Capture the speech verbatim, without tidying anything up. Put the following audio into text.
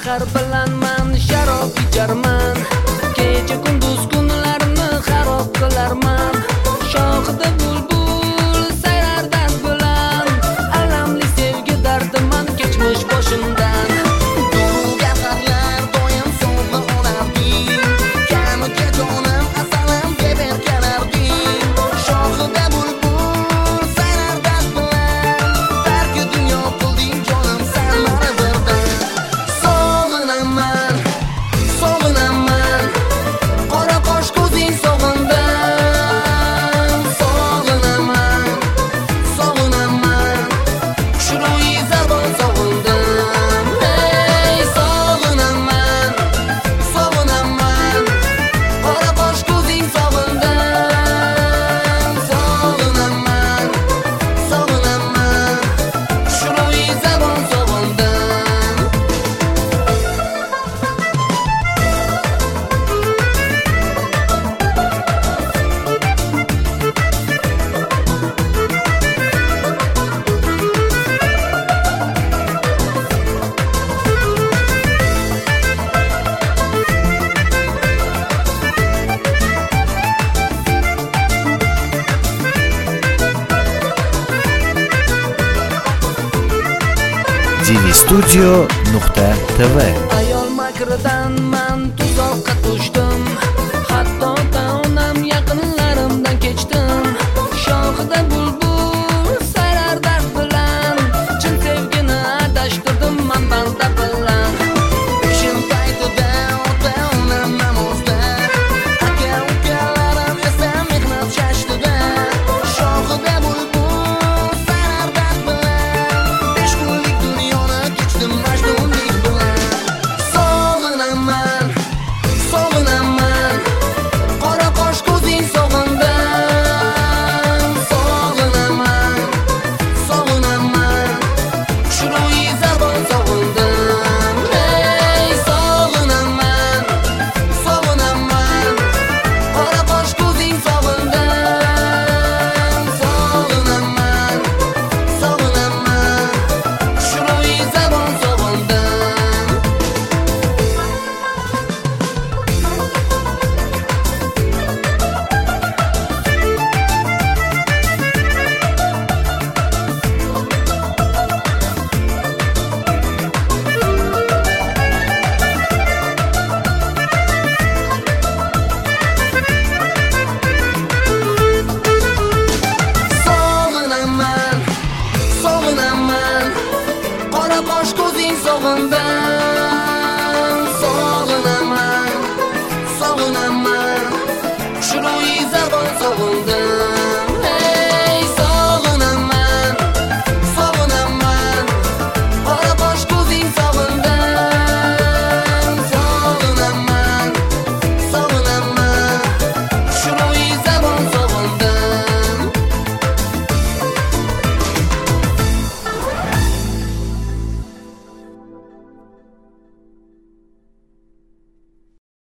Bahar bilan man sharob icharman, kecha kunduz kunlarni xarob qilarman. Shoxida bulbul sayrar dard bilan, alamli sevgi dardiman kechmish boshimdan. Gavharlar doim sovg'a olarding, kamiga jonim asalam deb erkalarding. Shoxida bulbul sayrar dard bilan, tarki dunyo qilding jonim san mani birdan. Sog'inaman, sog'inaman, qora qosh ko'zing sog'indim. Sog'inaman, sog'inaman, chiroyi zabon sog'indim. Hey, sog'inaman, sog'inaman, qora qosh ko'zing sog'indim. Sog'inaman, sog'inaman, chiroyi zabon sog'indim. divistudio nuqta tv Ayol makridan man tuzoqqa tushdim.